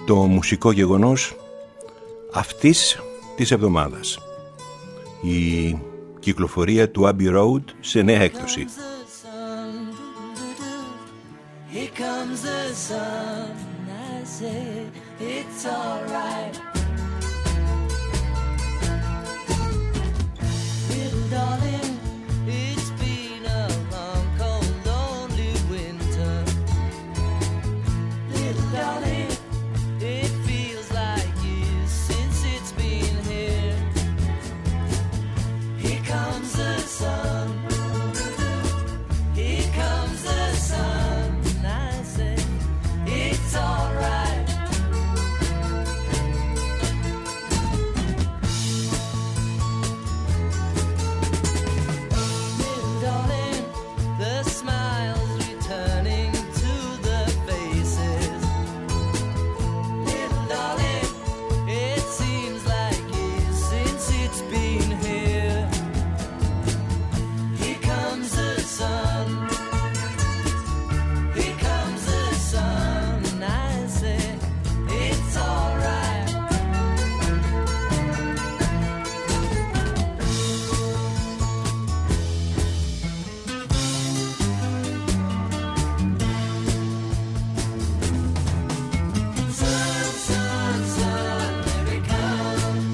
το μουσικό γεγονός αυτής της εβδομάδας. Η κυκλοφορία του Abbey Road σε νέα έκδοση. Here comes the sun, I say it's alright. Little darling, it's been a long, cold, lonely winter. Little darling, it feels like years since it's been here. Here comes the sun. Here comes the sun. It's alright. Little darling, the smiles returning to the faces. Little darling, it seems like years since it's been here. Here comes the sun. Here comes the sun. It's alright. Sun, sun, sun, here it comes.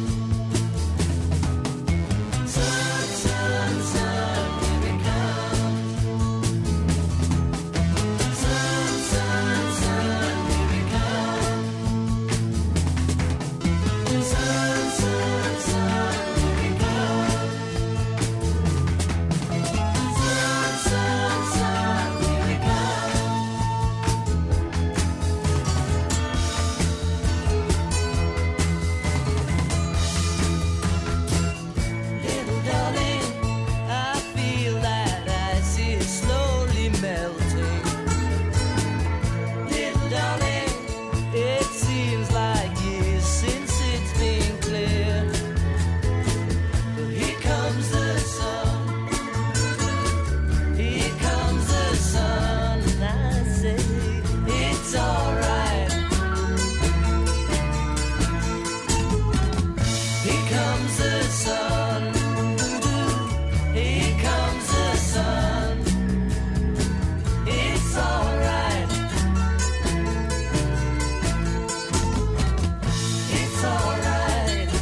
Sun, sun, sun, here it comes. Sun, sun, sun, here it comes. Sun, sun, sun, here it comes. Sun, sun, sun, here it comes. Little darling, I feel that ice is slowly melting. Little darling, it seems like years since it's been clear. But here comes the sun. Here comes the sun, and I say it's alright. Here comes the sun. Here comes the sun. It's alright. It's alright.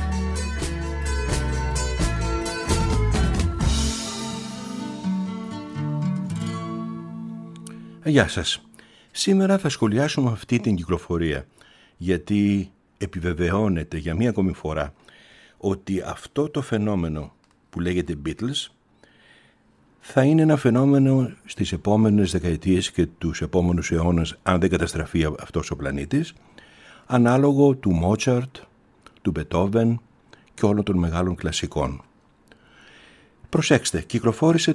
Γεια σας. Σήμερα θα σχολιάσουμε αυτή την κυκλοφορία, γιατί επιβεβαιώνεται για μία ακόμη φορά ότι αυτό το φαινόμενο που λέγεται Beatles θα είναι ένα φαινόμενο στις επόμενες δεκαετίες και τους επόμενους αιώνες, αν δεν καταστραφεί αυτός ο πλανήτης, ανάλογο του Μότσαρτ, του Μπετόβεν και όλων των μεγάλων κλασικών. Προσέξτε, κυκλοφόρησε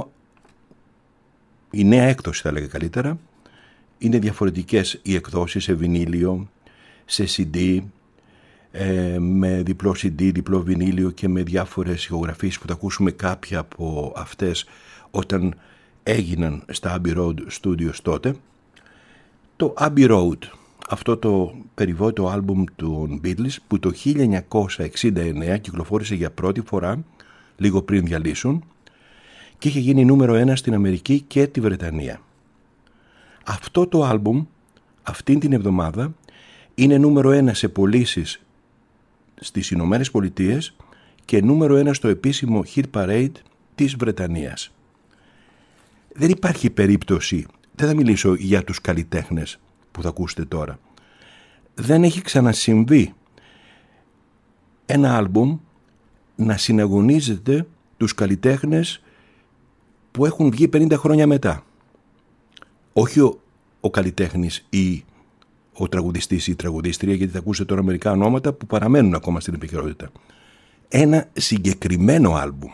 η νέα έκδοση, θα λέγα καλύτερα. Είναι διαφορετικές οι εκδόσεις σε βινίλιο, σε CD, με διπλό CD, διπλό βινίλιο και με διάφορες ηχογραφίες που θα ακούσουμε κάποια από αυτές όταν έγιναν στα Abbey Road Studios τότε. Το Abbey Road, αυτό το περιβόητο άλμπουμ των Beatles που το 1969 κυκλοφόρησε για πρώτη φορά, λίγο πριν διαλύσουν, και είχε γίνει νούμερο 1 στην Αμερική και τη Βρετανία. Αυτό το άλμπουμ αυτήν την εβδομάδα είναι νούμερο 1 σε πωλήσεις στις Ηνωμένες Πολιτείες και νούμερο 1 στο επίσημο Hit Parade της Βρετανίας. Δεν υπάρχει περίπτωση, δεν θα μιλήσω για τους καλλιτέχνες που θα ακούσετε τώρα, δεν έχει ξανασυμβεί ένα άλμπουμ να συναγωνίζεται τους καλλιτέχνες που έχουν βγει 50 χρόνια μετά. Όχι ο καλλιτέχνης ή ο τραγουδιστής ή η τραγουδίστρια, γιατί θα ακούσετε τώρα μερικά ονόματα που παραμένουν ακόμα στην επικαιρότητα. Ένα συγκεκριμένο άλμπουμ.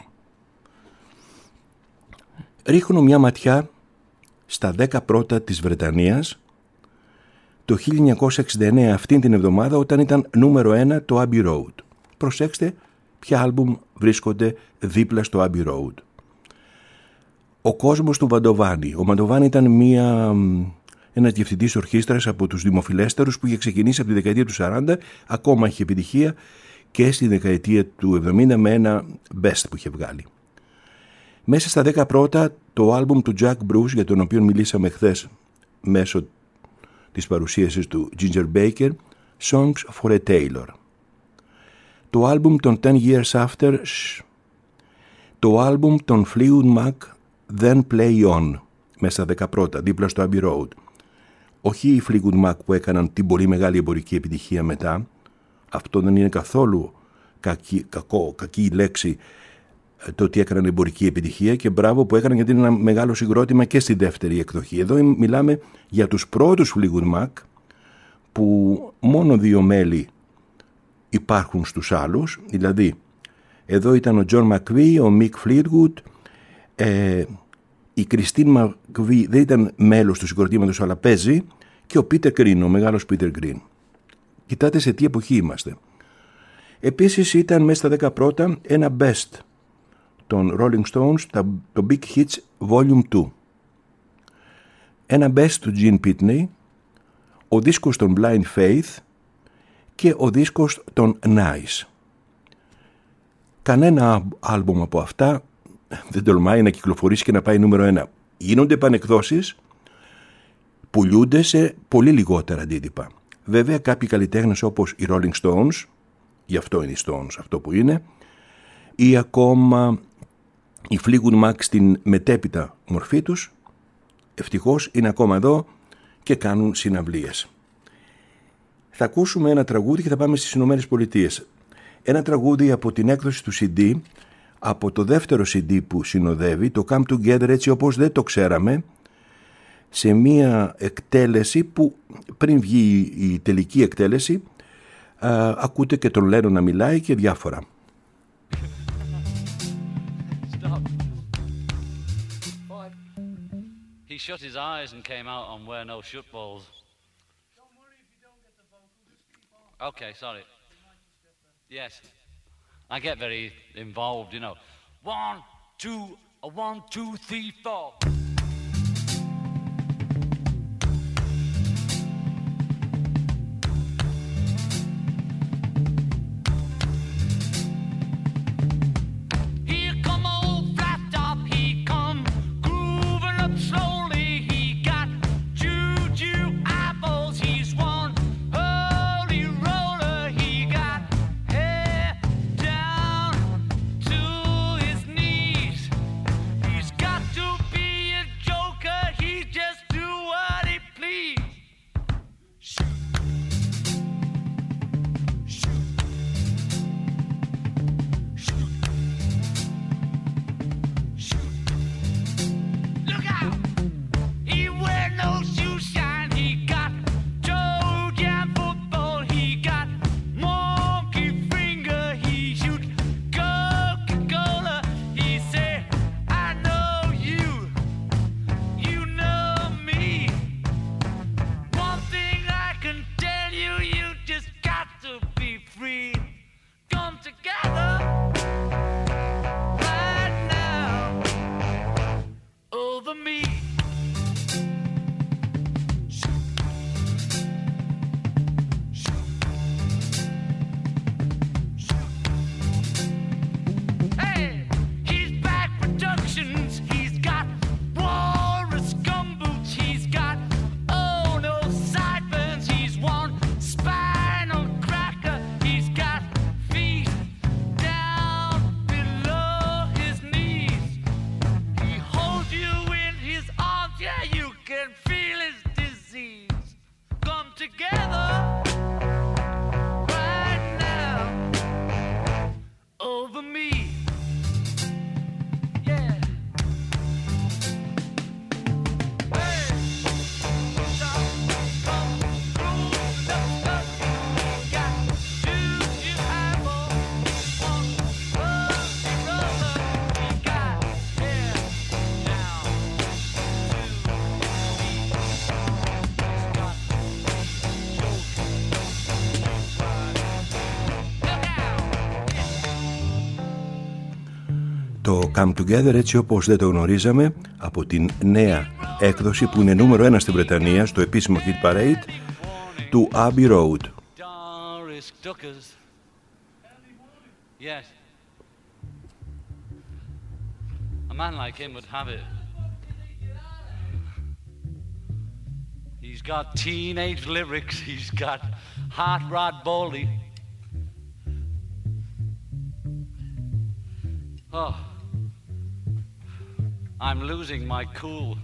Ρίχνω μια ματιά στα 10 πρώτα της Βρετανίας το 1969, αυτήν την εβδομάδα, όταν ήταν νούμερο 1 το Abbey Road. Προσέξτε ποια άλμπουμ βρίσκονται δίπλα στο Abbey Road. Ο κόσμος του Μαντοβάνη. Ο Μαντοβάνη ήταν μια ένας διευθυντής ορχήστρας από τους δημοφιλέστερους που είχε ξεκινήσει από τη δεκαετία του 40, ακόμα είχε επιτυχία και στη δεκαετία του 70 με ένα best που είχε βγάλει. Μέσα στα 10 πρώτα το άλμπουμ του Jack Bruce, για τον οποίο μιλήσαμε χθες μέσω της παρουσίασης του Ginger Baker, Songs for a Tailor. Το άλμπουμ των 10 Years After, το άλμπουμ των Fleetwood Mac, Then Play On, μέσα στα 10 πρώτα, δίπλα στο Abbey Road. Όχι οι Fleetwood Mac που έκαναν την πολύ μεγάλη εμπορική επιτυχία μετά, αυτό δεν είναι καθόλου κακή λέξη, το ότι έκαναν εμπορική επιτυχία, και μπράβο που έκαναν, γιατί είναι ένα μεγάλο συγκρότημα και στη δεύτερη εκδοχή. Εδώ μιλάμε για τους πρώτους Fleetwood Mac, που μόνο 2 μέλη υπάρχουν στους άλλους, δηλαδή εδώ ήταν ο John McVie, ο Mick Fleetwood, η Christine McVie δεν ήταν μέλος του συγκροτήματος αλλά παίζει, και ο Peter Green, ο μεγάλος Peter Green. Κοιτάτε σε τι εποχή είμαστε. Επίσης ήταν μέσα στα 10 πρώτα ένα best των Rolling Stones, το Big Hits Volume 2. Ένα best του Gene Pitney, ο δίσκος των Blind Faith και ο δίσκος των Nice. Κανένα άλμπουμ από αυτά δεν τολμάει να κυκλοφορήσει και να πάει νούμερο 1. Γίνονται επανεκδόσεις, πουλούνται σε πολύ λιγότερα αντίτυπα. Βέβαια κάποιοι καλλιτέχνες όπως οι Rolling Stones, γι' αυτό είναι οι Stones αυτό που είναι, ή ακόμα οι Fleetwood Mac στην μετέπειτα μορφή τους, ευτυχώς είναι ακόμα εδώ και κάνουν συναυλίες. Θα ακούσουμε ένα τραγούδι και θα πάμε στις Ηνωμένες Πολιτείες. Ένα τραγούδι από την έκδοση του CD, από το δεύτερο CD που συνοδεύει, το Come Together έτσι όπως δεν το ξέραμε, σε μία εκτέλεση που πριν βγει η τελική εκτέλεση ακούτε και τον Lennon να μιλάει και διάφορα. He shut his eyes and came out on Wear No Shut Balls. Don't worry if you don't get the vocals. Okay, sorry. Yes. I get very involved, you know. 1, 2, 1, 2, 3, 4. Come Together έτσι όπως δεν το γνωρίζαμε, από την νέα έκδοση που είναι νούμερο 1 στην Βρετανία στο επίσημο Hit Parade του Abbey Road. Yes. A man like him would have it. He's got teenage lyrics, he's got hot rod baldy. Oh, I'm losing my cool.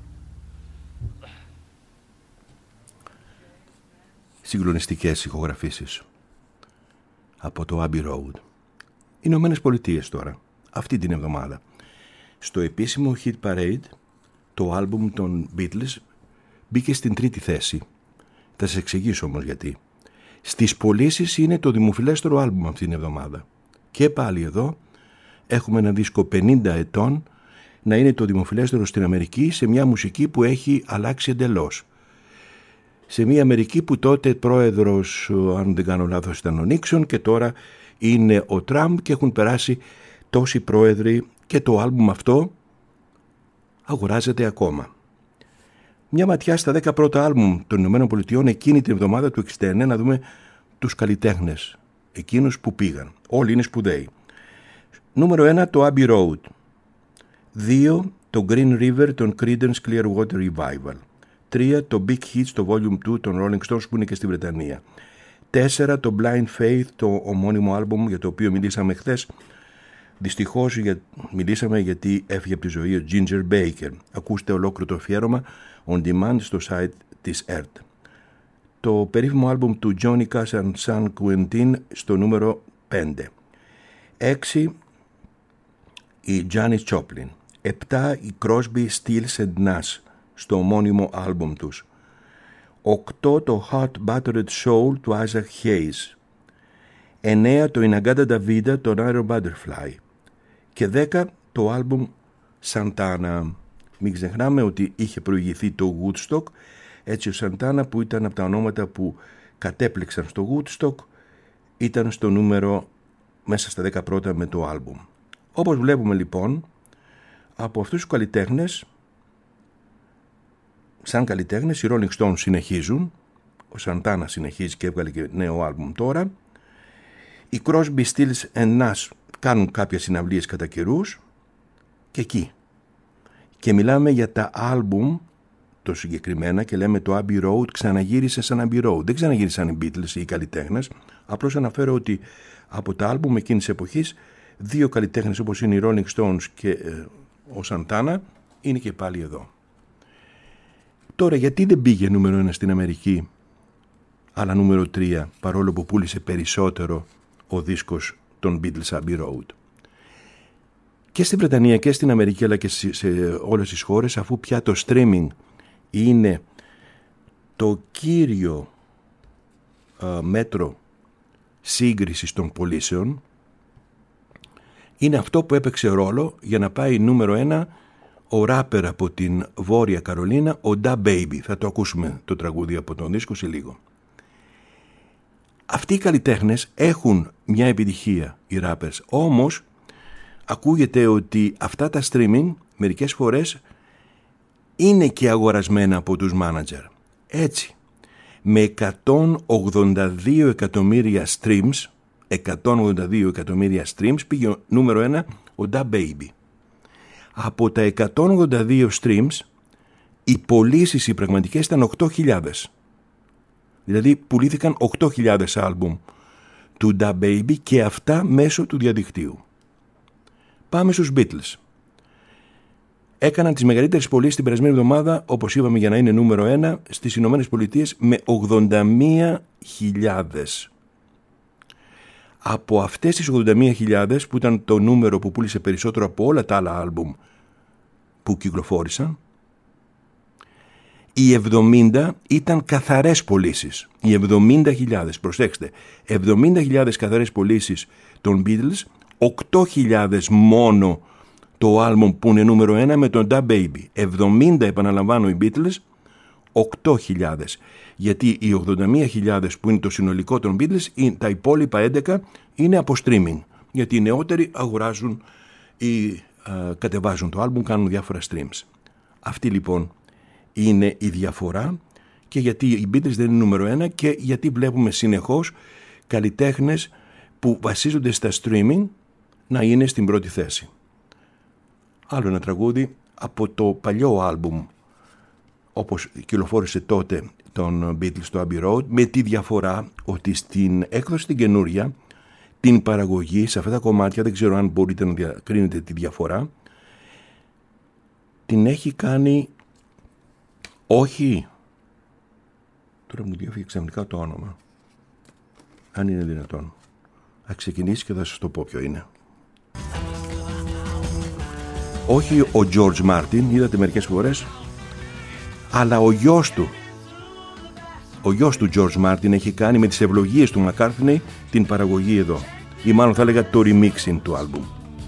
Συγκλονιστικές ηχογραφήσεις από το Abbey Road. Ηνωμένες Πολιτείες τώρα, αυτή την εβδομάδα. Στο επίσημο Hit Parade το άλμπουμ των Beatles μπήκε στην 3η θέση. Θα σας εξηγήσω όμως γιατί. Στις πωλήσεις είναι το δημοφιλέστερο άλμπουμ αυτή την εβδομάδα. Και πάλι εδώ έχουμε ένα δίσκο 50 ετών να είναι το δημοφιλέστερο στην Αμερική σε μια μουσική που έχει αλλάξει εντελώς. Σε μια Αμερική που τότε πρόεδρος, αν δεν κάνω λάθος, ήταν ο Νίξον και τώρα είναι ο Τραμπ και έχουν περάσει τόσοι πρόεδροι και το άλμπουμ αυτό αγοράζεται ακόμα. Μια ματιά στα 10 πρώτα άλμπουμ των Ηνωμένων Πολιτειών εκείνη την εβδομάδα του 1969 να δούμε τους καλλιτέχνες, εκείνους που πήγαν. Όλοι είναι σπουδαίοι. Νούμερο 1 το Abbey Road. 2 το Green River των Creedence Clearwater Revival. 3 το Big Hits το Volume 2 των Rolling Stones που είναι και στη Βρετανία. 4 το Blind Faith το ομώνυμο άλμπουμ για το οποίο μιλήσαμε χθες. Δυστυχώς μιλήσαμε γιατί έφυγε από τη ζωή ο Ginger Baker. Ακούστε ολόκληρο το αφιέρωμα on demand στο site της ERT. Το περίφημο άλμπουμ του Johnny Cash and San Quentin στο νούμερο 5. 6 η Janis Joplin. 7 η Crosby, Stills and Nash στο ομώνυμο άλμπουμ τους. 8 το Hot Buttered Soul του Isaac Hayes. 9 το Inagada Davida το Iron Butterfly. Και 10 το άλμπουμ Santana. Μην ξεχνάμε ότι είχε προηγηθεί το Woodstock, έτσι ο Santana που ήταν από τα ονόματα που κατέπληξαν στο Woodstock ήταν στο νούμερο μέσα στα 10 πρώτα με το άλμπουμ. Όπως βλέπουμε λοιπόν από αυτούς τους καλλιτέχνες, σαν καλλιτέχνες οι Rolling Stones συνεχίζουν, ο Santana συνεχίζει και έβγαλε και νέο άλμπουμ τώρα, οι Crosby, Stills and Nash κάνουν κάποιες συναυλίες κατά καιρούς και εκεί. Και μιλάμε για τα άλμπουμ το συγκεκριμένα και λέμε το Abbey Road ξαναγύρισε σαν Abbey Road. Δεν ξαναγύρισαν οι Beatles ή οι καλλιτέχνες. Απλώς αναφέρω ότι από τα άλμπουμ εκείνης της εποχής 2 καλλιτέχνες όπως είναι οι Rolling Stones και ο Santana είναι και πάλι εδώ. Τώρα γιατί δεν πήγε νούμερο 1 στην Αμερική αλλά νούμερο 3 παρόλο που πούλησε περισσότερο ο δίσκος των Beatles Abbey Road? Και στην Βρετανία και στην Αμερική αλλά και σε όλες τις χώρες, αφού πια το streaming είναι το κύριο μέτρο σύγκρισης των πωλήσεων, είναι αυτό που έπαιξε ρόλο για να πάει νούμερο 1 ο ράπερ από την Βόρεια Καρολίνα, ο Da Baby. Θα το ακούσουμε το τραγούδι από τον δίσκο σε λίγο. Αυτοί οι καλλιτέχνες έχουν μια επιτυχία, οι ράπερς, όμως ακούγεται ότι αυτά τα streaming μερικές φορές είναι και αγορασμένα από τους μάνατζερ. Έτσι, με 182 εκατομμύρια streams πήγε νούμερο 1 ο Da Baby. Από τα 182 streams οι πωλήσεις οι πραγματικές ήταν 8.000. Δηλαδή πουλήθηκαν 8.000 άλμπουμ του Da Baby και αυτά μέσω του διαδικτύου. Πάμε στους Beatles. Έκαναν τις μεγαλύτερες πωλήσεις την περασμένη εβδομάδα, όπως είπαμε, για να είναι νούμερο 1 στις Ηνωμένες Πολιτείες με 81.000. Από αυτές τις 81.000 που ήταν το νούμερο που πούλησε περισσότερο από όλα τα άλλα άλμπουμ που κυκλοφόρησαν, οι 70 ήταν καθαρές πωλήσεις. Οι 70.000, προσέξτε, 70.000 καθαρές πωλήσεις των Beatles, 8.000 μόνο το άλμπουμ που είναι νούμερο 1 με τον Da Baby. 70 επαναλαμβάνω οι Beatles, 8.000. Γιατί οι 81.000 που είναι το συνολικό των Beatles, τα υπόλοιπα 11 είναι από streaming. Γιατί οι νεότεροι αγοράζουν ή κατεβάζουν το άλμπουμ, κάνουν διάφορα streams. Αυτή λοιπόν είναι η διαφορά, και γιατί οι Beatles δεν είναι νούμερο 1 και γιατί βλέπουμε συνεχώς καλλιτέχνες που βασίζονται στα streaming να είναι στην πρώτη θέση. Άλλο ένα τραγούδι από το παλιό άλμπουμ, όπως κυκλοφόρησε τότε των Beatles, το Abbey Road, με τη διαφορά ότι στην έκδοση την καινούρια, την παραγωγή σε αυτά τα κομμάτια, δεν ξέρω αν μπορείτε να διακρίνετε τη διαφορά, την έχει κάνει, όχι, τώρα μου διέφυγε ξαφνικά το όνομα, αν είναι δυνατόν, θα ξεκινήσει και θα σας το πω ποιο είναι. Όχι ο George Martin, είδατε μερικές φορές, αλλά ο γιος του. Ο γιος του George Martin έχει κάνει με τις ευλογίες του McCartney την παραγωγή εδώ. Ή μάλλον θα έλεγα το remixing του άλμπουμ.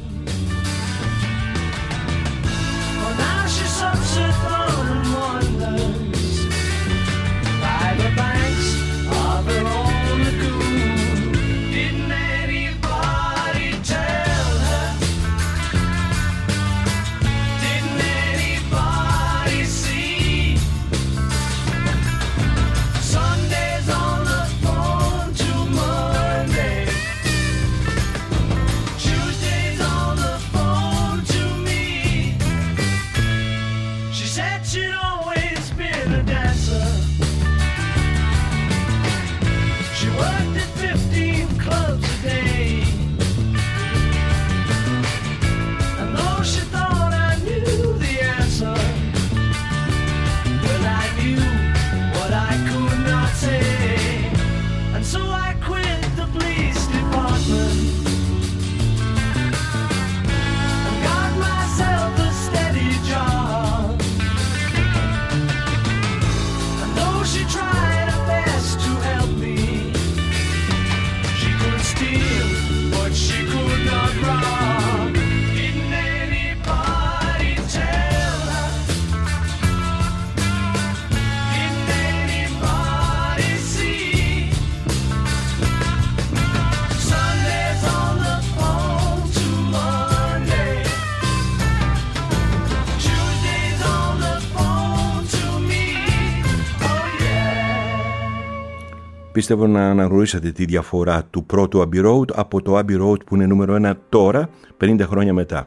Πιστεύω να αναγνωρίσατε τη διαφορά του πρώτου Abbey Road από το Abbey Road που είναι νούμερο 1 τώρα, 50 χρόνια μετά.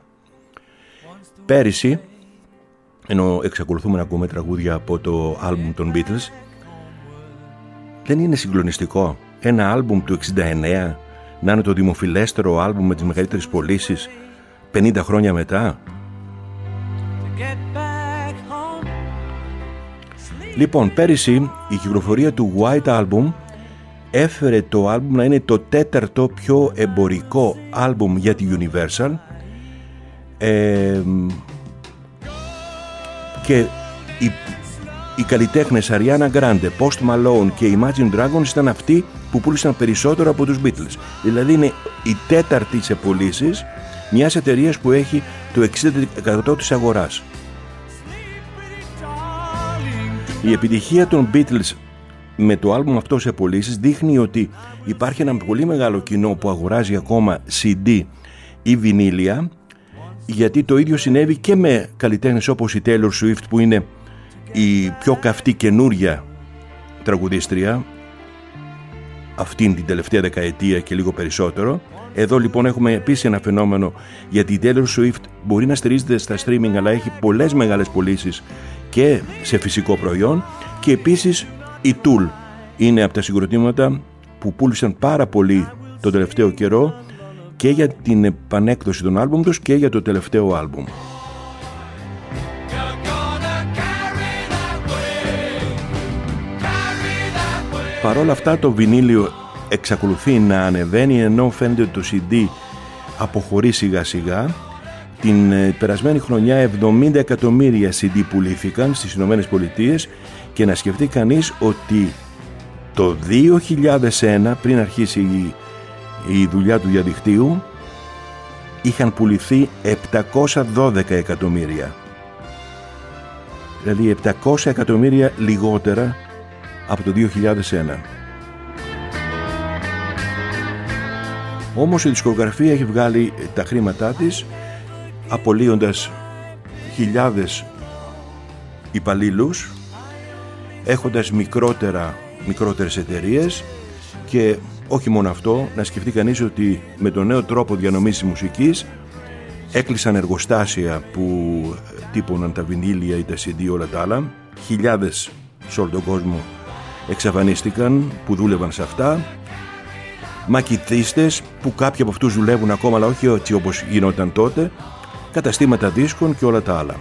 Πέρυσι, ενώ εξακολουθούμε να ακούμε τραγούδια από το άλμπουμ των Beatles, δεν είναι συγκλονιστικό ένα άλμπουμ του 69 να είναι το δημοφιλέστερο άλμπουμ με τις μεγαλύτερες πωλήσεις 50 χρόνια μετά? Λοιπόν, πέρυσι η κυκλοφορία του White Album έφερε το άλμπουμ να είναι το 4ο πιο εμπορικό άλμπουμ για τη Universal, και οι καλλιτέχνες Ariana Grande, Post Malone και Imagine Dragons ήταν αυτοί που πούλησαν περισσότερο από τους Beatles. Δηλαδή είναι η τέταρτη σε πωλήσεις μιας εταιρείας που έχει το 60% της αγοράς. Η επιτυχία των Beatles με το άλμπουμ αυτό σε πωλήσεις δείχνει ότι υπάρχει ένα πολύ μεγάλο κοινό που αγοράζει ακόμα CD ή βινίλια, γιατί το ίδιο συνέβη και με καλλιτέχνες όπως η Taylor Swift, που είναι η πιο καυτή καινούρια τραγουδίστρια αυτήν την τελευταία δεκαετία και λίγο περισσότερο. Εδώ λοιπόν έχουμε επίσης ένα φαινόμενο, γιατί η Taylor Swift μπορεί να στηρίζεται στα streaming αλλά έχει πολλές μεγάλες πωλήσεις και σε φυσικό προϊόν, και επίσης η Tool είναι από τα συγκροτήματα που πούλησαν πάρα πολύ το τελευταίο καιρό και για την επανέκδοση των άλμπουμ τους και για το τελευταίο άλμπουμ. Παρ' όλα αυτά το βινίλιο εξακολουθεί να ανεβαίνει, ενώ φαίνεται ότι το CD αποχωρεί σιγά σιγά. Την περασμένη χρονιά 70 εκατομμύρια CD πουλήθηκαν στις Ηνωμένες Πολιτείες, και να σκεφτεί κανείς ότι το 2001, πριν αρχίσει η δουλειά του διαδικτύου, είχαν πουληθεί 712 εκατομμύρια. Δηλαδή 700 εκατομμύρια λιγότερα από το 2001. Όμως η δισκογραφία έχει βγάλει τα χρήματά της απολύοντας χιλιάδες υπαλλήλους, έχοντας μικρότερες εταιρείες, και όχι μόνο αυτό, να σκεφτεί κανείς ότι με τον νέο τρόπο διανομής της μουσικής έκλεισαν εργοστάσια που τύπωναν τα βινίλια ή τα CD, όλα τα άλλα. Χιλιάδες σε όλο τον κόσμο εξαφανίστηκαν που δούλευαν σε αυτά. Μακητίστες που κάποιοι από αυτούς δουλεύουν ακόμα, αλλά όχι έτσι όπως γινόταν τότε. Καταστήματα δίσκων και όλα τα άλλα.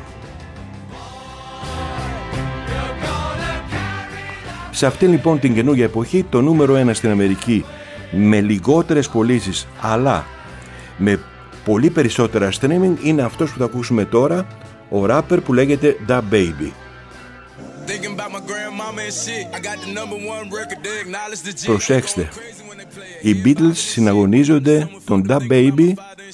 Σε αυτήν λοιπόν την καινούργια εποχή, το νούμερο 1 στην Αμερική με λιγότερες πωλήσεις αλλά με πολύ περισσότερα streaming είναι αυτός που θα ακούσουμε τώρα, ο ράπερ που λέγεται Da Baby. Προσέξτε, οι Beatles συναγωνίζονται τον Da Baby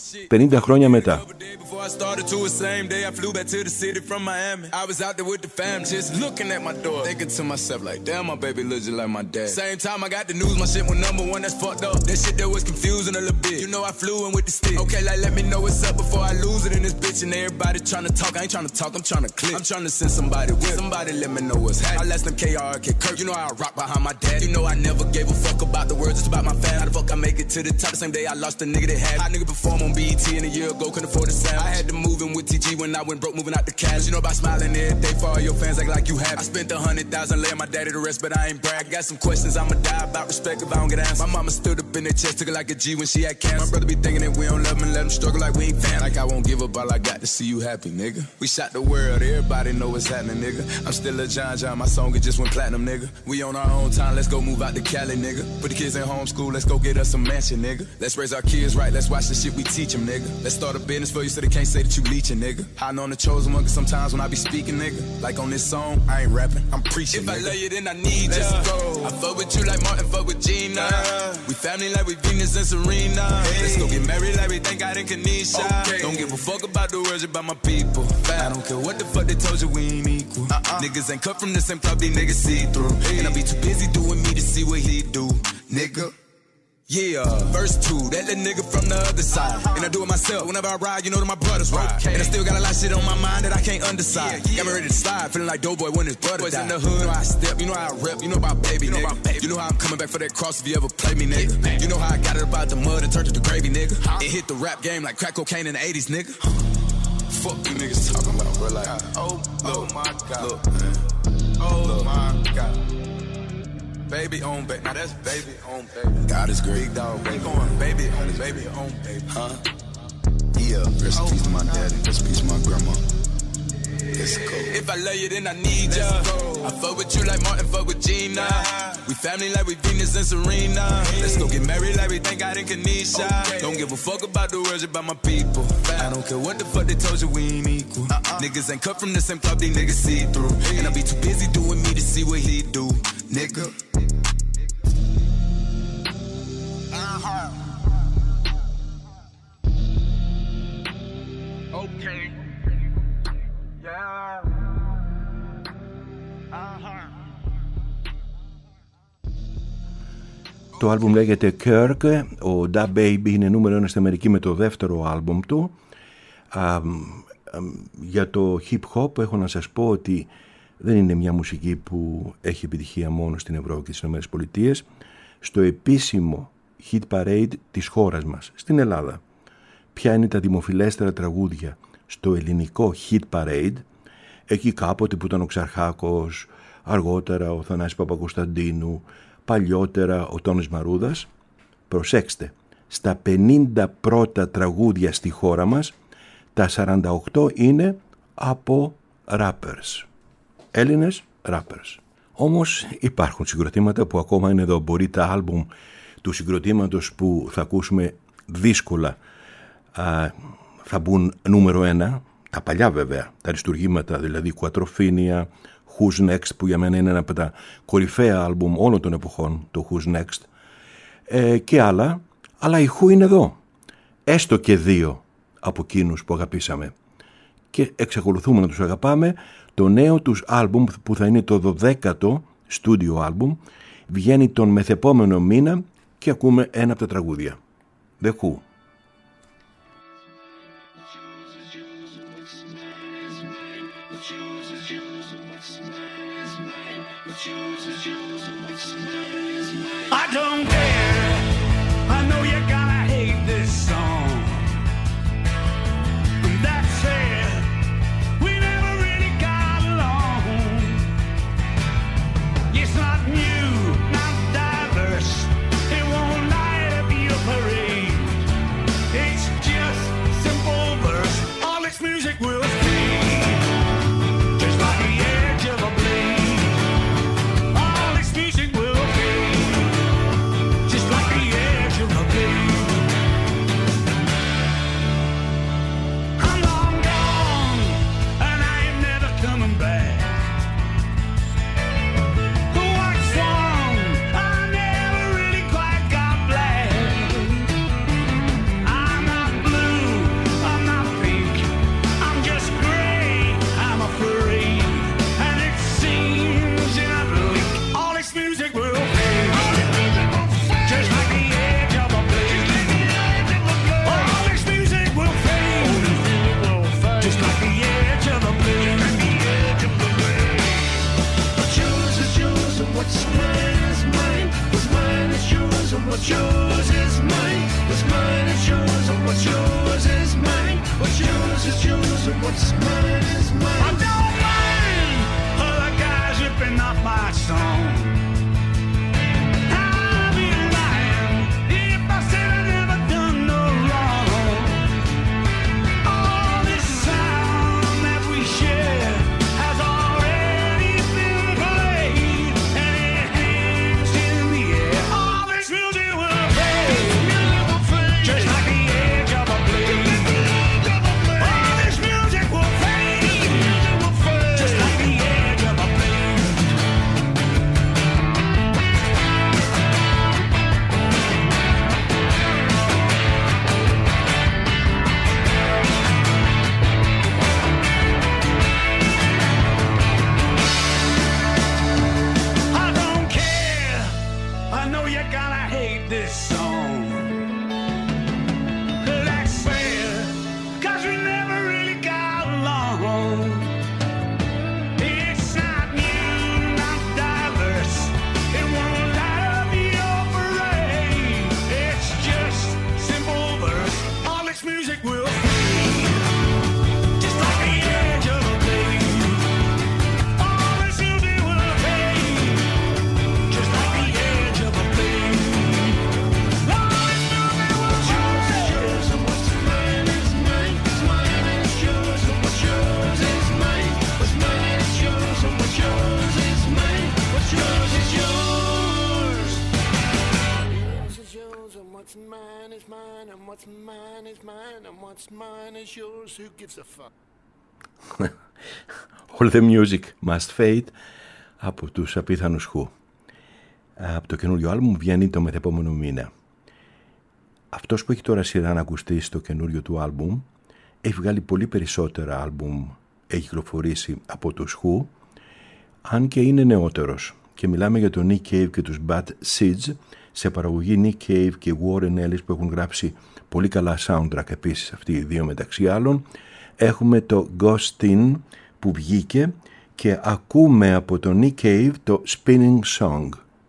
50 χρόνια μετά. I started to the same day I flew back to the city from Miami. I was out there with the fam, just looking at my door, thinking to myself like, damn, my baby looks just like my dad. Same time I got the news, my shit was number one, that's fucked up. That shit that was confusing a little bit. You know I flew in with the stick. Okay, like let me know what's up before I lose it in this bitch. And everybody trying to talk, I ain't trying to talk, I'm trying to click. I'm trying to send somebody with. Somebody let me know what's happening. I left them KRK Kirk, you know I rock behind my dad. You know I never gave a fuck about the words, it's about my fan. How the fuck I make it to the top? The same day I lost a nigga that had. How nigga perform on BET and a year ago couldn't afford the sound. I had to move in with TG when I went broke, moving out the cash. You know about smiling every day for all your fans, act like you have. I spent 100,000 laying my daddy to rest, but I ain't brag. I got some questions, I'ma die about respect if I don't get answers. My mama stood up in their chest, took it like a G when she had cancer. My brother be thinking that we don't love him and let him struggle like we ain't fans. Like I won't give up, all I got to see you happy, nigga. We shot the world, everybody know what's happening, nigga. I'm still a John John, my song it just went platinum, nigga. We on our own time, let's go move out to Cali, nigga. Put the kids in homeschool, let's go get us some mansion, nigga. Let's raise our kids right, let's watch the shit we teach them, nigga. Let's start a business for you so they can't say that you leeching, nigga. I know I'm the chosen one, cause sometimes when I be speaking, nigga, like on this song, I ain't rapping, I'm preaching, nigga. If I love you, then I need ya. Let's go. I fuck with you like Martin fuck with Gina. We family like we Venus and Serena. Let's go get married like we thank God in Kanisha. Don't give a fuck about the words about my people. I don't care what the fuck they told you, we ain't equal. Niggas ain't cut from the same club, these niggas see through. And I be too busy doing me to see what he do, nigga. Yeah, verse 2, that little nigga from the other side. And I do it myself whenever I ride, you know that my brothers ride. And I still got a lot of shit on my mind that I can't undecide. Got me ready to slide, feeling like Doughboy when his brother died. In the hood, you know how I step, you know how I rep, you know about baby, nigga. You know how I'm coming back for that cross if you ever play me, nigga. You know how I got it about the mud and turned it to gravy, nigga. It hit the rap game like crack cocaine in the 80s, nigga. Fuck you niggas talking about, bro, like, oh my God. Look, man. Oh my God. Baby on baby, now that's baby on baby. God is great, big dog. Baby going baby on baby on baby, huh? Yeah, rest in peace to my daddy, rest in peace to my grandma. Let's go. If I love you, then I need ya. I fuck with you like Martin fuck with Gina. We family like we Venus and Serena. Let's go get married like we thank God in Kanisha. Don't give a fuck about the words about my people. I don't care what the fuck they told you, we ain't equal. Niggas ain't cut from the same club, these niggas see through. And I be too busy doing me to see what he do, nigga. Okay. Yeah. Το άλμπουμ λέγεται Kirk. Ο Da Baby είναι νούμερο 1 στην Αμερική με το δεύτερο άλμπουμ του. Για το hip hop έχω να σας πω ότι δεν είναι μια μουσική που έχει επιτυχία μόνο στην Ευρώπη και στις ΗΠΑ. Στο επίσημο hit parade της χώρας μας, στην Ελλάδα, ποια είναι τα δημοφιλέστερα τραγούδια στο ελληνικό hit parade, εκεί κάποτε που ήταν ο Ξαρχάκος, αργότερα ο Θανάσης Παπακοσταντίνου, παλιότερα ο Τόνης Μαρούδας. Προσέξτε, στα 50 πρώτα τραγούδια στη χώρα μας, τα 48 είναι από rappers, Έλληνες rappers. Όμως υπάρχουν συγκροτήματα που ακόμα είναι εδώ. Μπορεί τα άλμπουμ του συγκροτήματος που θα ακούσουμε δύσκολα θα μπουν νούμερο 1, τα παλιά βέβαια, τα αριστουργήματα, δηλαδή Quattrofinia, Who's Next, που για μένα είναι ένα από τα κορυφαία άλμπουμ όλων των εποχών, το Who's Next, και άλλα, αλλά οι Who είναι εδώ, έστω και 2 από εκείνους που αγαπήσαμε και εξακολουθούμε να τους αγαπάμε. Το νέο τους άλμπουμ, που θα είναι το 12ο στούντιο άλμπουμ, βγαίνει τον μεθεπόμενο μήνα και ακούμε ένα από τα τραγούδια, The Who. I don't care. I know you're gonna hate this song. That said, we never really got along. It's not new, not diverse. It won't light up your parade. It's just simple verse. All its music will fade, just like the edge of a blade. All its music will fade, just like the edge of a blade. I'm long gone, and I ain't never coming back. The white swan, I never really quite got black. I'm not blue, I'm not pink, I'm just gray, I'm afraid. And it seems in a blink, all its music will fade, just like the edge of a blade. All its music will fade, just like the edge of a blade. What's yours is yours, and what's mine is mine. What's mine is yours, and what's yours is mine. What's mine is yours, and what's yours is mine. What's yours is yours, and what's mine is mine. I don't mind other guys ripping off my song. I'd be lying if I said I never done no wrong. All this sound that we share has already been played, and it hangs in the air. All this music will fade, just like the edge of a blade. All this music will fade, just like the edge of a blade. I don't care. I know you're gonna hate this song. That's fair, 'cause we never really got along. It's not new, not diverse. It won't light up your parade. It's just simple verse. All its music will fade, just like the edge of a blade. All its music will fade, just like the edge of a blade. All its music will fade. Yours and what's mine is mine. What's mine is yours, and what's yours is mine. What's mine is yours, and what's yours is mine. What's yours is yours. Yours is yours, and what's mine is mine, and what's mine is mine, and what's mine is yours. Who gives a fuck? All the music must fade από τους απίθανους Who. Από το καινούριο άλμπουμ βγαίνει το μεθεπόμενο μήνα. Αυτός που έχει τώρα σειρά να ακουστεί στο καινούριο του άλμπουμ έχει βγάλει πολύ περισσότερα άλμπουμ, έχει κυκλοφορήσει από τους Who, αν και είναι νεότερος. Και μιλάμε για τον Nick Cave και τους Bad Seeds, σε παραγωγή Nick Cave και Warren Ellis, που έχουν γράψει πολύ καλά soundtrack επίσης αυτοί οι δύο μεταξύ άλλων. Έχουμε το Ghostin που βγήκε και ακούμε από τον Nick Cave το Spinning Song.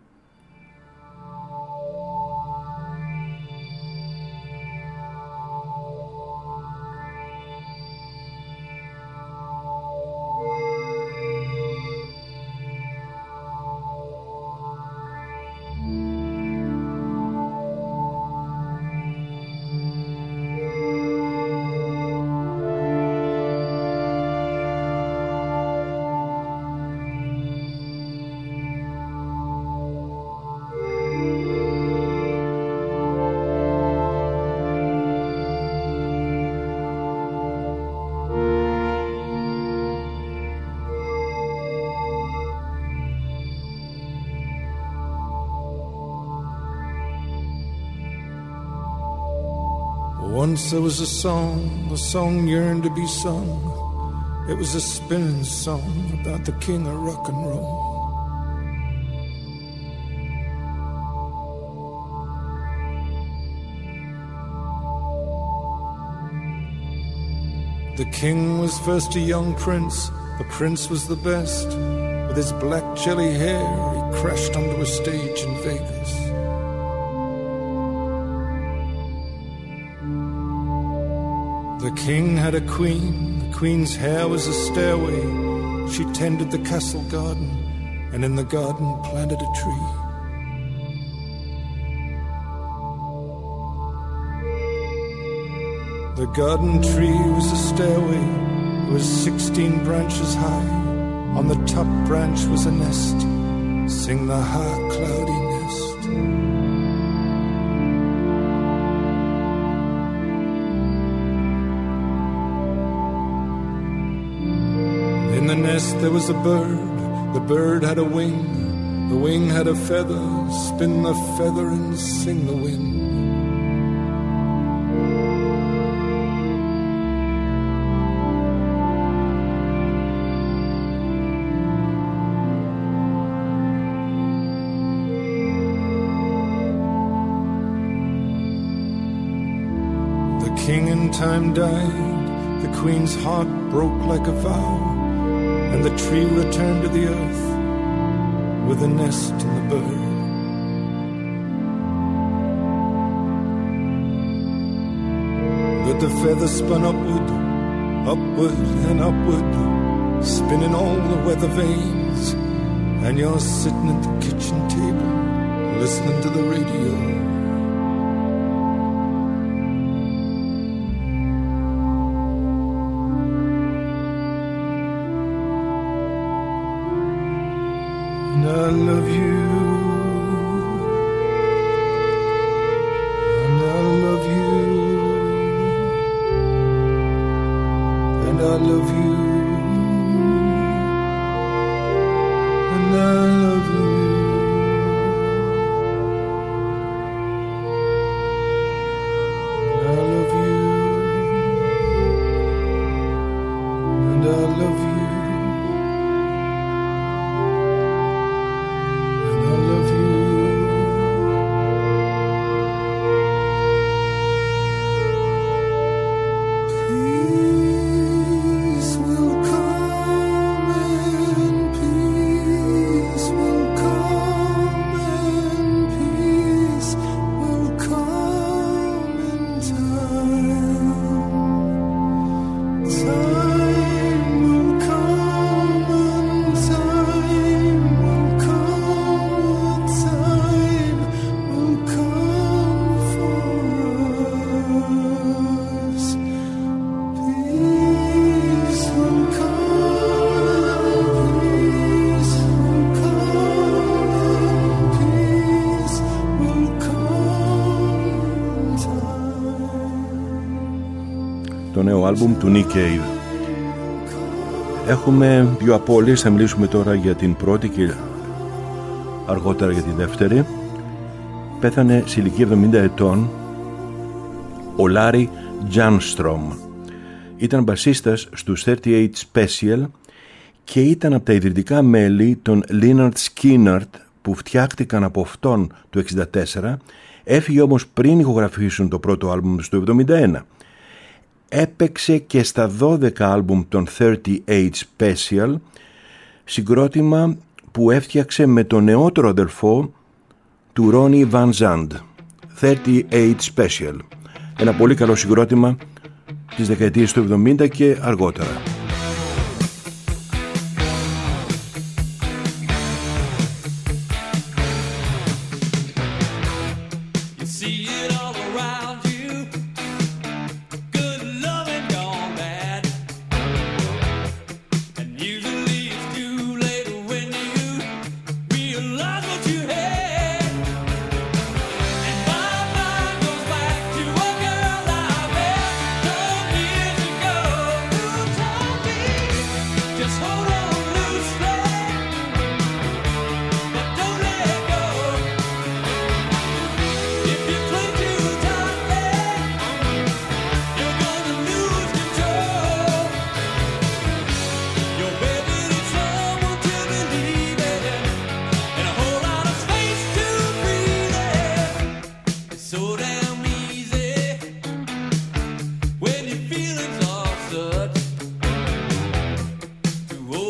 Once there was a song yearned to be sung. It was a spinning song about the king of rock and roll. The king was first a young prince, The prince was the best. With his black jelly hair, he crashed onto a stage in Vegas. The king had a queen. The queen's hair was a stairway. She tended the castle garden, and in the garden planted a tree. The garden tree was a stairway. It was 16 branches high. On the top branch was a nest. Sing the high cloudy nest. In the nest there was a bird. The bird had a wing. The wing had a feather. Spin the feather and sing the wind. King in time died, the queen's heart broke like a vow, and the tree returned to the earth with the nest and the bird. But the feather spun upward, upward and upward, spinning all the weather vanes, and you're sitting at the kitchen table, listening to the radio. I love you, and I love you, and I love you, and I love you, and I love you, and I love you. Το νέο άλμπουμ του Nick Cave. Έχουμε δύο απώλειες, θα μιλήσουμε τώρα για την πρώτη και αργότερα για τη δεύτερη. Πέθανε σε ηλικία 70 ετών ο Larry Johnstrom. Ήταν μπασίστας στους 38 Special και ήταν από τα ιδρυτικά μέλη των Lynyrd Skynyrd που φτιάχτηκαν από αυτόν το 1964. Έφυγε όμως πριν ηχογραφήσουν το πρώτο άλμπουμ του το 1971. Έπαιξε και στα 12 άλμπουμ των 38 Special, συγκρότημα που έφτιαξε με τον νεότερο αδελφό του Ronnie Van Zant, 38 Special. Ένα πολύ καλό συγκρότημα της δεκαετίας του 70 και αργότερα. To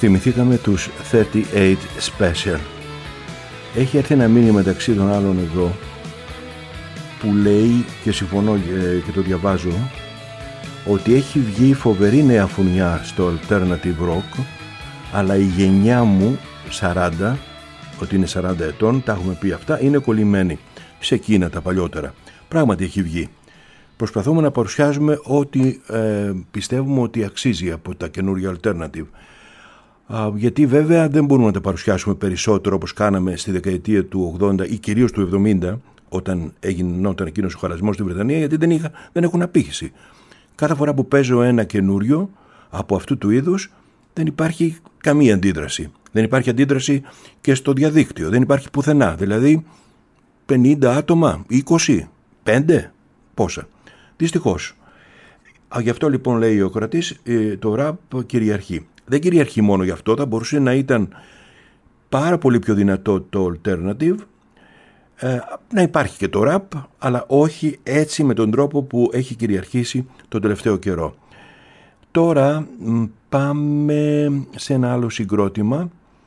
θυμηθήκαμε τους 38 Special. Έχει έρθει ένα μήνυμα μεταξύ των άλλων εδώ που λέει, και συμφωνώ και το διαβάζω, ότι έχει βγει φοβερή νέα φουνιά στο alternative rock, αλλά η γενιά μου 40, ότι είναι 40 ετών, τα έχουμε πει αυτά, είναι κολλημένη σε εκείνα τα παλιότερα. Πράγματι έχει βγει. Προσπαθούμε να παρουσιάζουμε ό,τι πιστεύουμε ότι αξίζει από τα καινούργια alternative. Γιατί βέβαια δεν μπορούμε να τα παρουσιάσουμε περισσότερο όπως κάναμε στη δεκαετία του 80 ή κυρίως του 70, όταν γινόταν εκείνος ο χαλασμός στη Βρετανία, γιατί δεν έχουν απήχηση. Κάθε φορά που παίζω ένα καινούριο από αυτού του είδους, δεν υπάρχει καμία αντίδραση. Δεν υπάρχει αντίδραση και στο διαδίκτυο. Δεν υπάρχει πουθενά. Δηλαδή 50 άτομα, 20, 5, πόσα. Δυστυχώς. Γι' αυτό λοιπόν λέει ο κρατής, το ραπ κυριαρχεί. Δεν κυριαρχεί μόνο γι' αυτό, θα μπορούσε να ήταν πάρα πολύ πιο δυνατό το alternative, να υπάρχει και το ραπ, αλλά όχι έτσι με τον τρόπο που έχει κυριαρχήσει τον τελευταίο καιρό. Τώρα πάμε σε ένα άλλο συγκρότημα.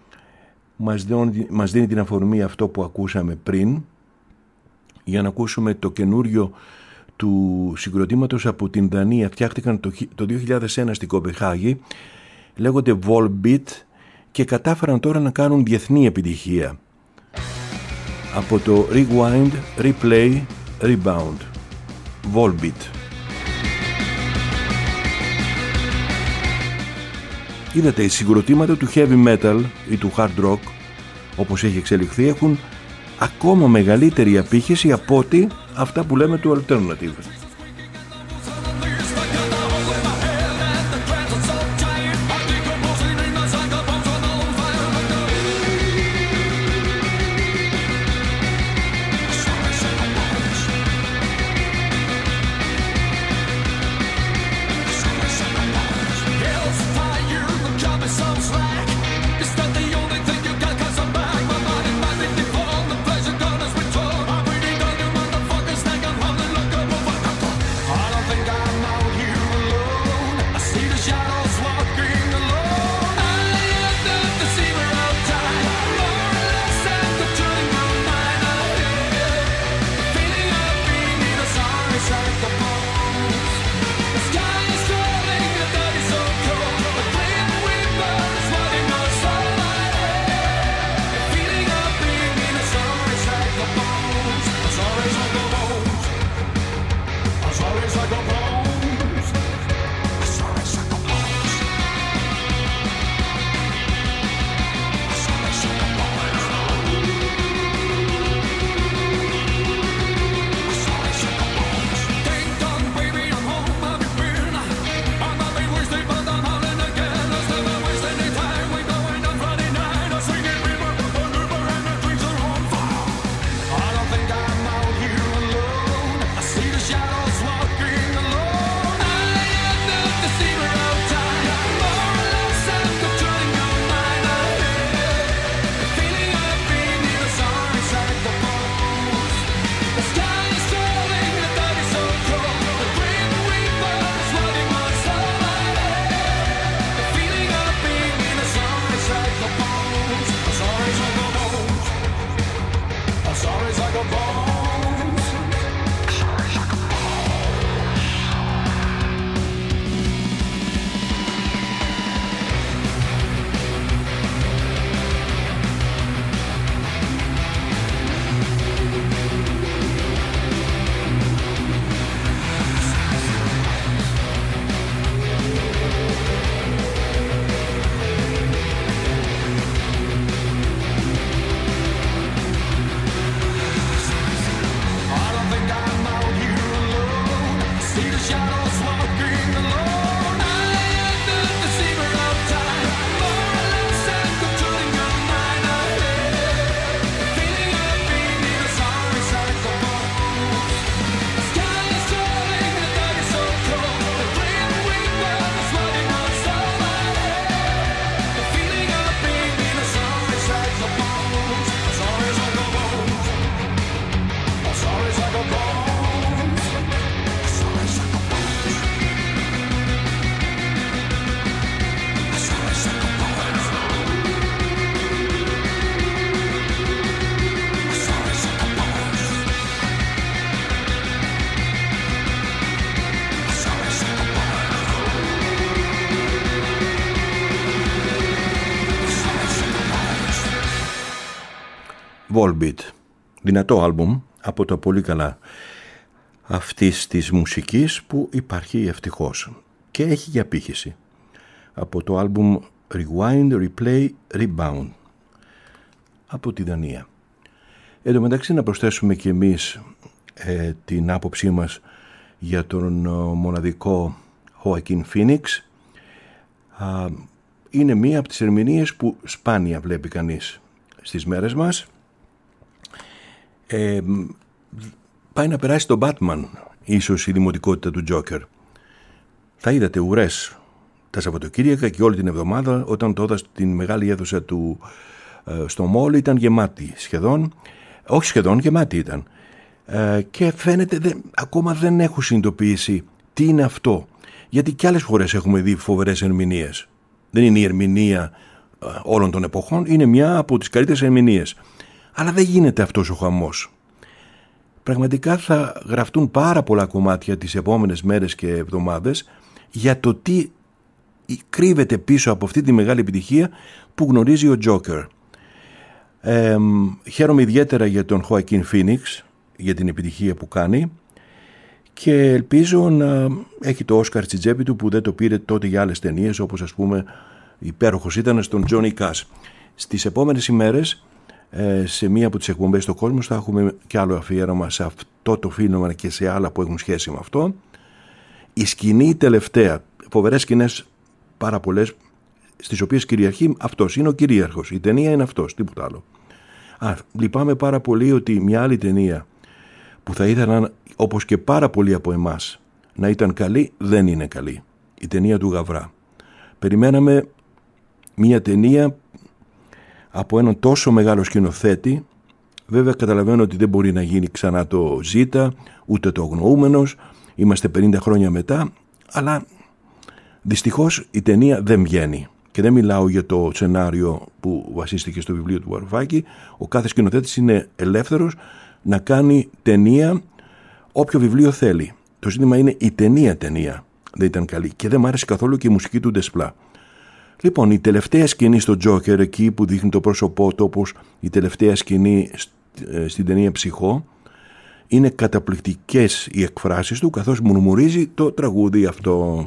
Μας δίνει την αφορμή αυτό που ακούσαμε πριν, για να ακούσουμε το καινούριο του συγκροτήματος από την Δανία. Φτιάχτηκαν το 2001 στην Κοπεχάγη, λέγονται Volbeat και κατάφεραν τώρα να κάνουν διεθνή επιτυχία. Από το Rewind, Replay, Rebound. Volbeat. Είδατε, οι συγκροτήματα του heavy metal ή του hard rock, όπως έχει εξελιχθεί, έχουν ακόμα μεγαλύτερη απήχηση από ότι αυτά που λέμε του alternative. Fuckers think I'm on the lookout for Volbeat. Δυνατό άλμπουμ από τα πολύ καλά αυτής της μουσικής που υπάρχει ευτυχώς και έχει για απήχηση. Από το άλμπουμ Rewind, Replay, Rebound από τη Δανία. Εν τω μεταξύ να προσθέσουμε και εμείς την άποψή μας για τον μοναδικό Joaquin Phoenix. Είναι μία από τις ερμηνείες που σπάνια βλέπει κανείς στις μέρες μας. Πάει να περάσει τον Batman ίσως η δημοτικότητα του Joker. Θα είδατε ουρές τα Σαββατοκύριακα και όλη την εβδομάδα, όταν τότε στην μεγάλη αίθουσα του στο μόλ ήταν γεμάτη σχεδόν, όχι σχεδόν, γεμάτη ήταν, και φαίνεται ακόμα δεν έχω συνειδητοποιήσει τι είναι αυτό, γιατί και άλλες φορές έχουμε δει φοβερές ερμηνείες. Δεν είναι η ερμηνεία όλων των εποχών, είναι μια από τις καλύτερες ερμηνείες, αλλά δεν γίνεται αυτός ο χαμός. Πραγματικά θα γραφτούν πάρα πολλά κομμάτια τις επόμενες μέρες και εβδομάδες για το τι κρύβεται πίσω από αυτή τη μεγάλη επιτυχία που γνωρίζει ο Joker. Χαίρομαι ιδιαίτερα για τον Joaquin Phoenix, για την επιτυχία που κάνει, και ελπίζω να έχει το Όσκαρ στη τσέπη του που δεν το πήρε τότε για άλλες ταινίες, όπως ας πούμε υπέροχος ήταν στον Johnny Cash. Στις επόμενες ημέρες σε μία από τις εκπομπές στο κόσμο θα έχουμε και άλλο αφιέρωμα σε αυτό το φίλμα και σε άλλα που έχουν σχέση με αυτό. Η σκηνή τελευταία, φοβερές σκηνές πάρα πολλές, στις οποίες κυριαρχεί αυτός, είναι ο κυρίαρχος, η ταινία είναι αυτός, τίποτα άλλο. Λυπάμαι πάρα πολύ ότι μια άλλη ταινία που θα ήθελαν, όπως και πάρα πολλοί από εμάς, να ήταν καλή, δεν είναι καλή. Η ταινία του Γαβρά. Περιμέναμε μια ταινία από έναν τόσο μεγάλο σκηνοθέτη. Βέβαια καταλαβαίνω ότι δεν μπορεί να γίνει ξανά το Ζήτα, ούτε το Αγνοούμενος, είμαστε 50 χρόνια μετά, αλλά δυστυχώς η ταινία δεν βγαίνει. Και δεν μιλάω για το σενάριο που βασίστηκε στο βιβλίο του Βαρουφάκη. Ο κάθε σκηνοθέτης είναι ελεύθερος να κάνει ταινία όποιο βιβλίο θέλει. Το ζήτημα είναι η ταινία δεν ήταν καλή και δεν μ' άρεσε καθόλου και η μουσική του Ντεσπλά. Λοιπόν, η τελευταία σκηνή στο Τζόκερ, εκεί που δείχνει το πρόσωπό του, όπως η τελευταία σκηνή στην ταινία Ψυχό, είναι καταπληκτικές οι εκφράσεις του καθώς μουρμουρίζει το τραγούδι αυτό.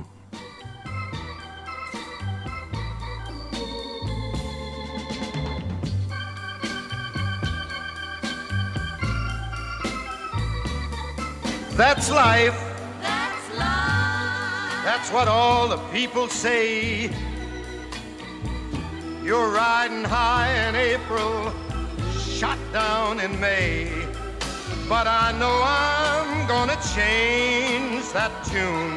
That's life. That's life. That's what all the people say. You're riding high in April, shot down in May. But I know I'm gonna change that tune.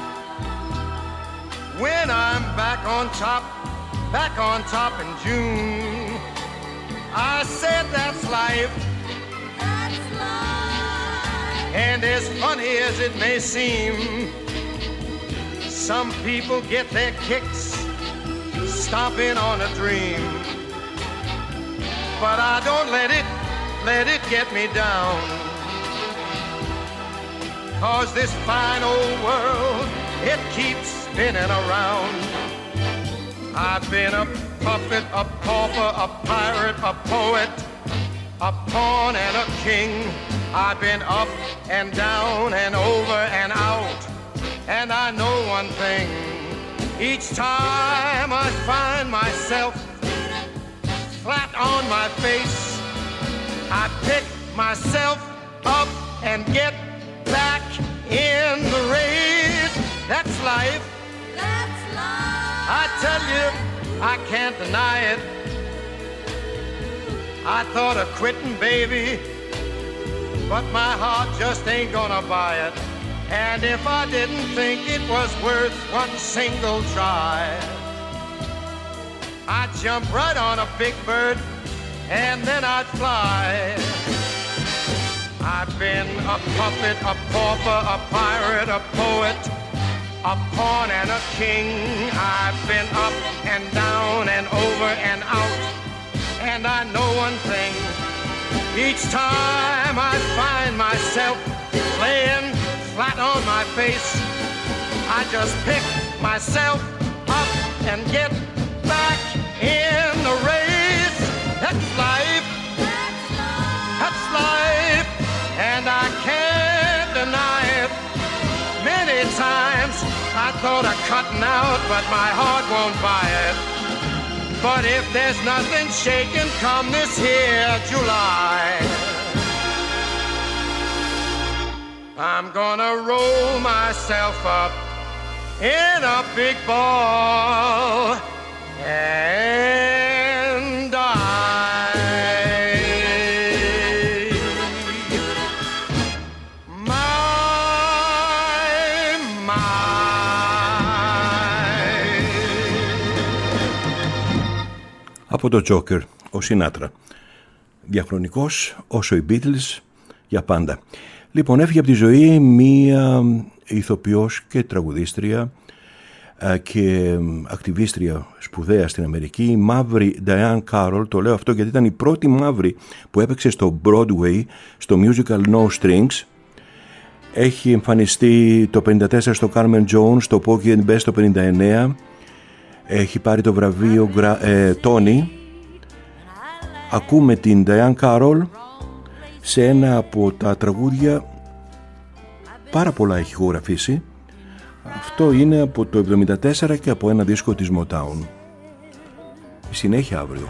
When I'm back on top in June. I said that's life. That's life. And as funny as it may seem, some people get their kicks stomping on a dream. But I don't let it get me down. 'Cause this fine old world, it keeps spinning around. I've been a puppet, a pauper, a pirate, a poet, a pawn and a king. I've been up and down and over and out. And I know one thing, each time I find myself flat on my face, I pick myself up and get back in the race. That's life. That's life. I tell you, I can't deny it. I thought of quitting, baby, but my heart just ain't gonna buy it. And if I didn't think it was worth one single try, I'd jump right on a big bird and then I'd fly. I've been a puppet, a pauper, a pirate, a poet, a pawn and a king. I've been up and down and over and out. And I know one thing, each time I find myself laying flat on my face, I just pick myself up and get back in the race. That's life. That's life. thought of cutting out, but my heart won't buy it. But if there's nothing shaking come this here July, I'm gonna roll myself up in a big ball and die. Από το Joker, ο Σινάτρα. Διαχρονικός όσο οι Beatles για πάντα. Λοιπόν, έφυγε από τη ζωή μία ηθοποιός και τραγουδίστρια και ακτιβίστρια σπουδαία στην Αμερική, η μαύρη Diane Carroll. Το λέω αυτό γιατί ήταν η πρώτη μαύρη που έπαιξε στο Broadway, στο musical No Strings. Έχει εμφανιστεί το 54 στο Carmen Jones, στο Porgy and Bess το 59. Έχει πάρει το βραβείο Tony. Ακούμε την Diane Carroll σε ένα από τα τραγούδια, πάρα πολλά έχει ηχογραφήσει. Αυτό είναι από το 74 και από ένα δίσκο της Motown. Η συνέχεια αύριο.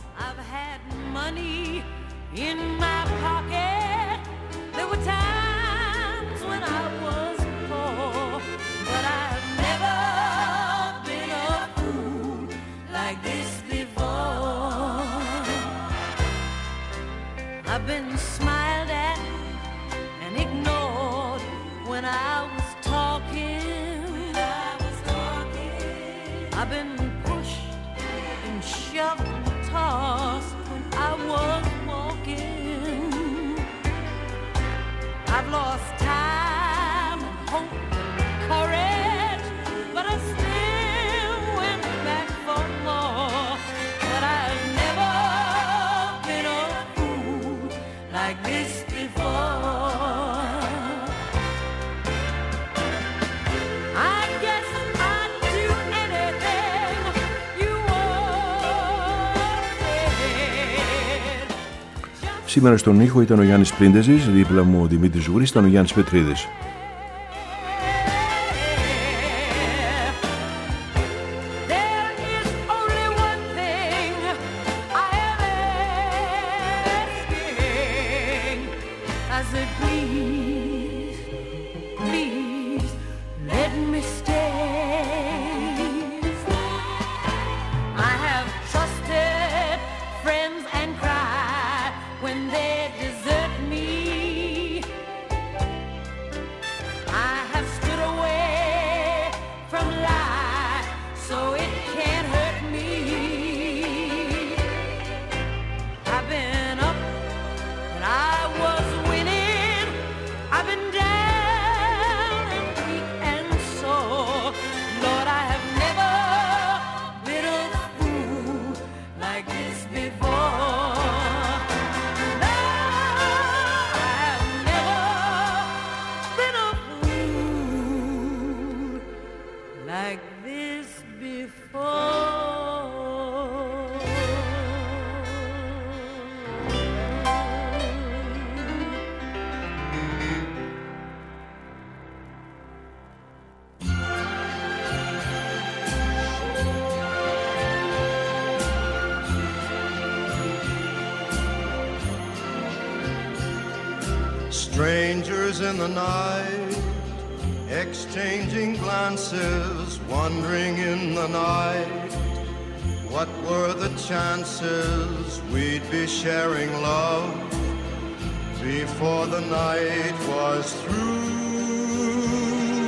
I've been smiled at and ignored when I was talking. I've been pushed and shoved and tossed when I was walking. I've lost time and hope and courage, but I still went back for more. But I've never been a fool like this before. I guess I'd do anything you wanted. Σήμερα στον ήχο ήταν ο Γιάννης Πρίντεζης, δίπλα μου ο Δημήτρης Ζουγρής, ήταν ο Γιάννης Πετρίδης. Strangers in the night, exchanging glances, wandering in the night. What were the chances we'd be sharing love before the night was through?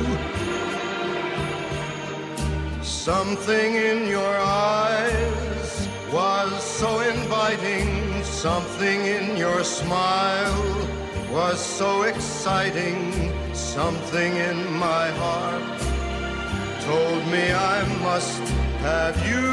Something in your eyes was so inviting, something in your smile was so exciting, something in my heart told me I must have you.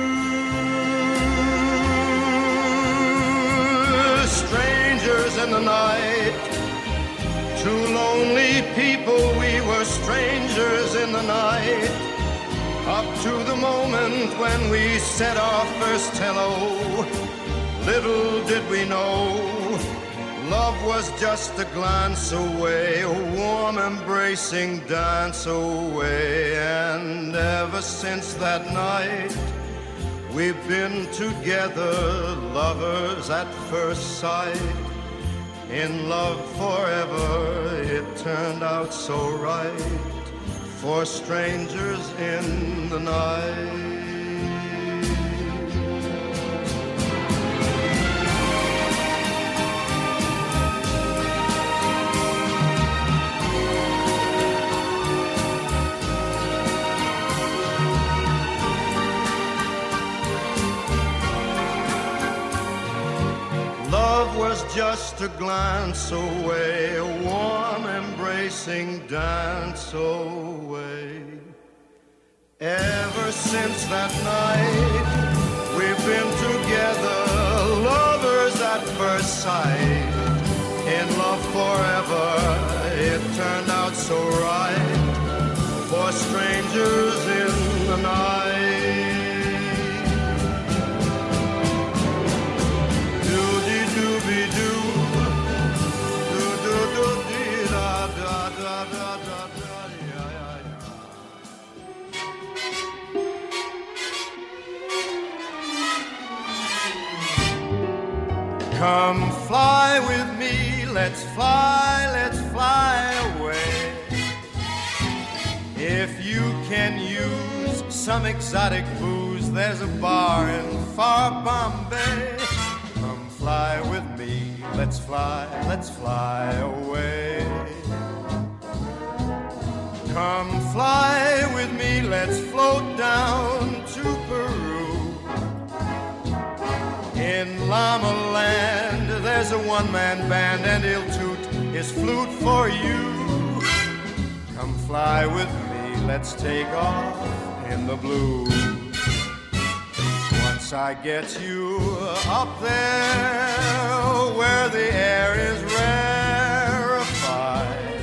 Strangers in the night, two lonely people, we were strangers in the night, up to the moment when we said our first hello. Little did we know Love was just a glance away, a warm embracing dance away. And ever since that night, we've been together, lovers at first sight. In love forever, it turned out so right, for strangers in the night. Love was just a glance away, a warm embracing dance away. Ever since that night, we've been together, lovers at first sight. In love forever, it turned out so right, for strangers in the night. Come fly with me, let's fly away. If you can use some exotic booze, there's a bar in far Bombay. Come fly with me, let's fly away. Come fly with me, let's float down to Peru. In Llama Land, there's a one-man band, and he'll toot his flute for you. Come fly with me, let's take off in the blue. Once I get you up there, where the air is rarefied,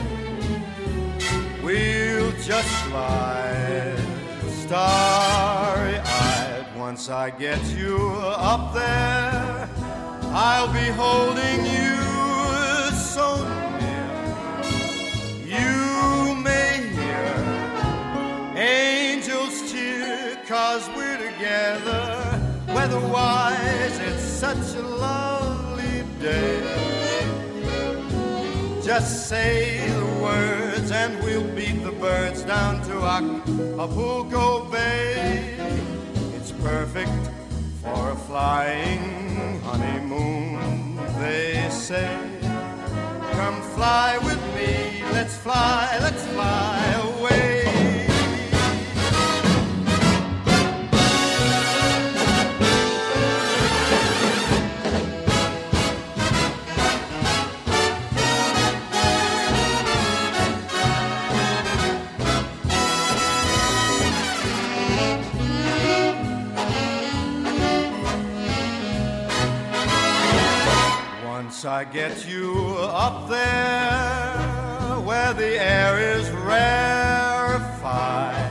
we'll just fly starry-eyed. Once I get you up there, I'll be holding you so near. You may hear angels cheer, 'cause we're together. Weather-wise, it's such a lovely day. Just say the words and we'll beat the birds down to Acapulco Bay. Perfect for a flying honeymoon, they say. Come fly with me, let's fly away. Once I get you up there, where the air is rarefied,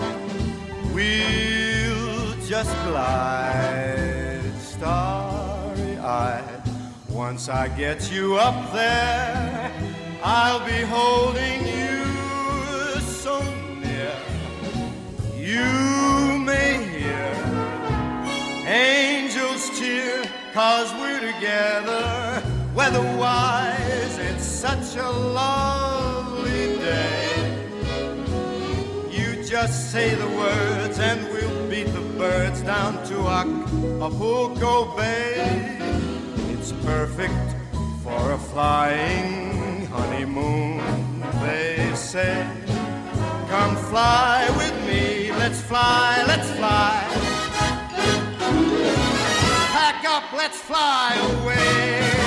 we'll just glide starry-eyed. Once I get you up there, I'll be holding you so near. You may hear angels cheer, 'cause we're together. Weather-wise, it's such a lovely day. You just say the words and we'll beat the birds down to Acapulco Bay. It's perfect for a flying honeymoon, they say. Come fly with me, let's fly pack up, let's fly away.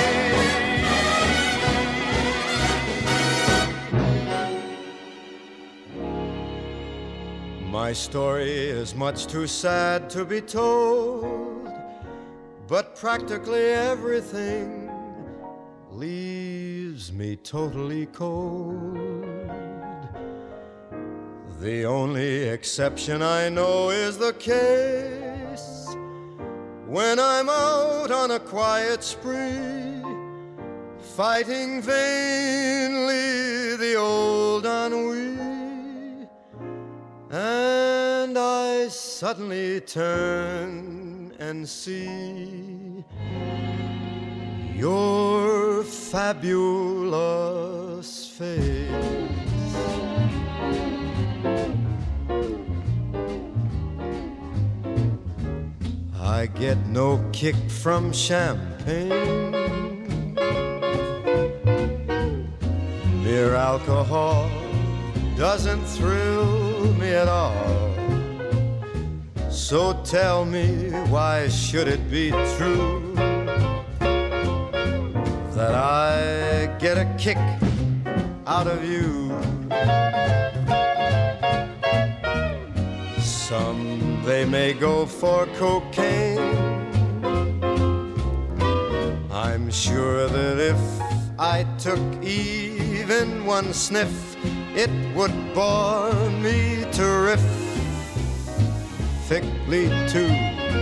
My story is much too sad to be told, but practically everything leaves me totally cold. The only exception I know is the case when I'm out on a quiet spree, fighting vainly the old ennui, and I suddenly turn and see your fabulous face. I get no kick from champagne. Mere alcohol doesn't thrill me at all. So tell me, why should it be true that I get a kick out of you? Some, they may go for cocaine. I'm sure that if I took even one sniff, it would bore me terrifically too.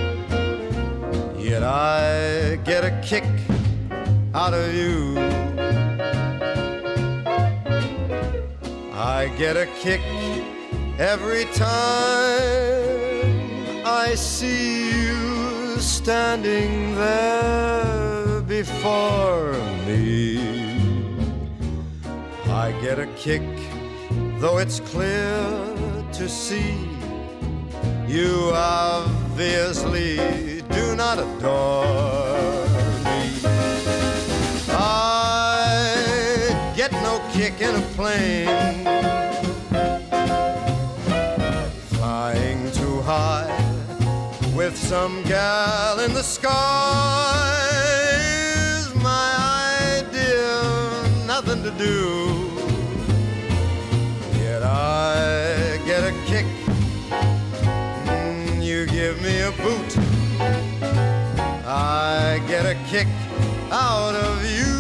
Yet I get a kick out of you. I get a kick every time I see you standing there before me. I get a kick, though it's clear to see you obviously do not adore me. I get no kick in a plane flying too high with some gal in the sky. Is my idea nothing to do? Yet I get a kick. You give me a boot, I get a kick out of you.